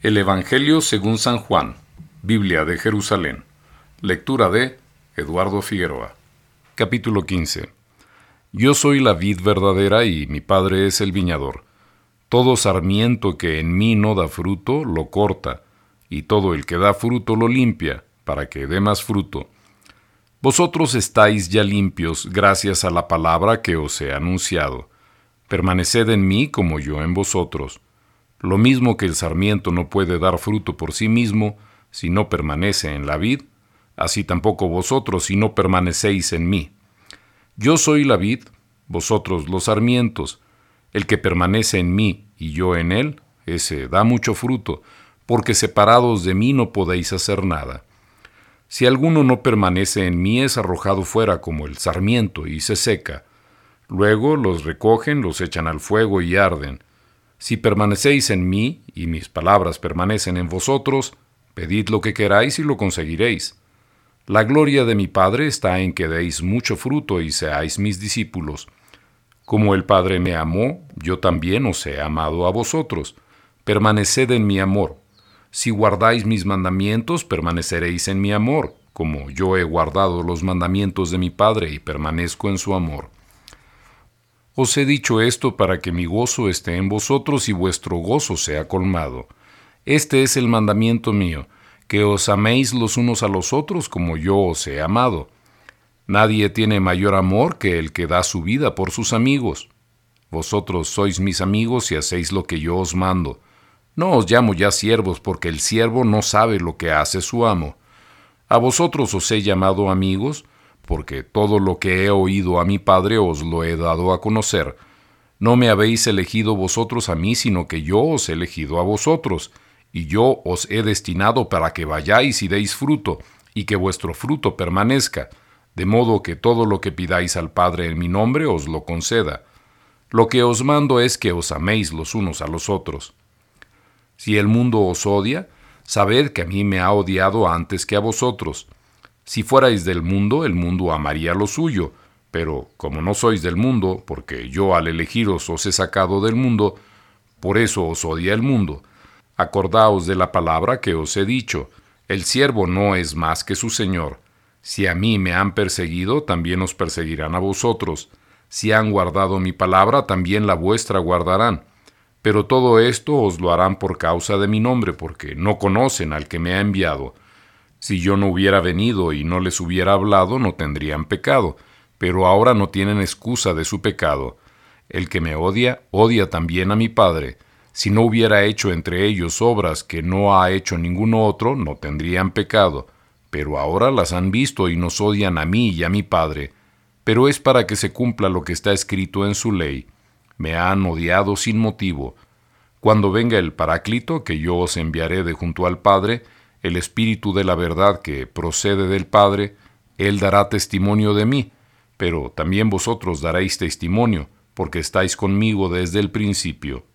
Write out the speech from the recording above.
El Evangelio según San Juan, Biblia de Jerusalén. Lectura de Eduardo Figueroa. Capítulo 15. Yo soy la vid verdadera y mi Padre es el viñador. Todo sarmiento que en mí no da fruto, lo corta, y todo el que da fruto lo limpia, para que dé más fruto. Vosotros estáis ya limpios gracias a la palabra que os he anunciado. Permaneced en mí como yo en vosotros. Lo mismo que el sarmiento no puede dar fruto por sí mismo si no permanece en la vid, así tampoco vosotros si no permanecéis en mí. Yo soy la vid, vosotros los sarmientos. El que permanece en mí y yo en él, ese da mucho fruto, porque separados de mí no podéis hacer nada. Si alguno no permanece en mí, es arrojado fuera como el sarmiento y se seca. Luego los recogen, los echan al fuego y arden. Si permanecéis en mí, y mis palabras permanecen en vosotros, pedid lo que queráis y lo conseguiréis. La gloria de mi Padre está en que deis mucho fruto y seáis mis discípulos. Como el Padre me amó, yo también os he amado a vosotros. Permaneced en mi amor. Si guardáis mis mandamientos, permaneceréis en mi amor, como yo he guardado los mandamientos de mi Padre y permanezco en su amor. Os he dicho esto para que mi gozo esté en vosotros y vuestro gozo sea colmado. Este es el mandamiento mío, que os améis los unos a los otros como yo os he amado. Nadie tiene mayor amor que el que da su vida por sus amigos. Vosotros sois mis amigos y hacéis lo que yo os mando. No os llamo ya siervos, porque el siervo no sabe lo que hace su amo. A vosotros os he llamado amigos, porque todo lo que he oído a mi Padre os lo he dado a conocer. No me habéis elegido vosotros a mí, sino que yo os he elegido a vosotros, y yo os he destinado para que vayáis y deis fruto, y que vuestro fruto permanezca, de modo que todo lo que pidáis al Padre en mi nombre os lo conceda. Lo que os mando es que os améis los unos a los otros. Si el mundo os odia, sabed que a mí me ha odiado antes que a vosotros. Si fuerais del mundo, el mundo amaría lo suyo, pero como no sois del mundo, porque yo al elegiros os he sacado del mundo, por eso os odia el mundo. Acordaos de la palabra que os he dicho, el siervo no es más que su señor. Si a mí me han perseguido, también os perseguirán a vosotros. Si han guardado mi palabra, también la vuestra guardarán. Pero todo esto os lo harán por causa de mi nombre, porque no conocen al que me ha enviado. Si yo no hubiera venido y no les hubiera hablado, no tendrían pecado, pero ahora no tienen excusa de su pecado. El que me odia, odia también a mi Padre. Si no hubiera hecho entre ellos obras que no ha hecho ninguno otro, no tendrían pecado. Pero ahora las han visto y nos odian a mí y a mi Padre. Pero es para que se cumpla lo que está escrito en su ley. Me han odiado sin motivo. Cuando venga el Paráclito, que yo os enviaré de junto al Padre, el Espíritu de la verdad que procede del Padre, Él dará testimonio de mí, pero también vosotros daréis testimonio, porque estáis conmigo desde el principio.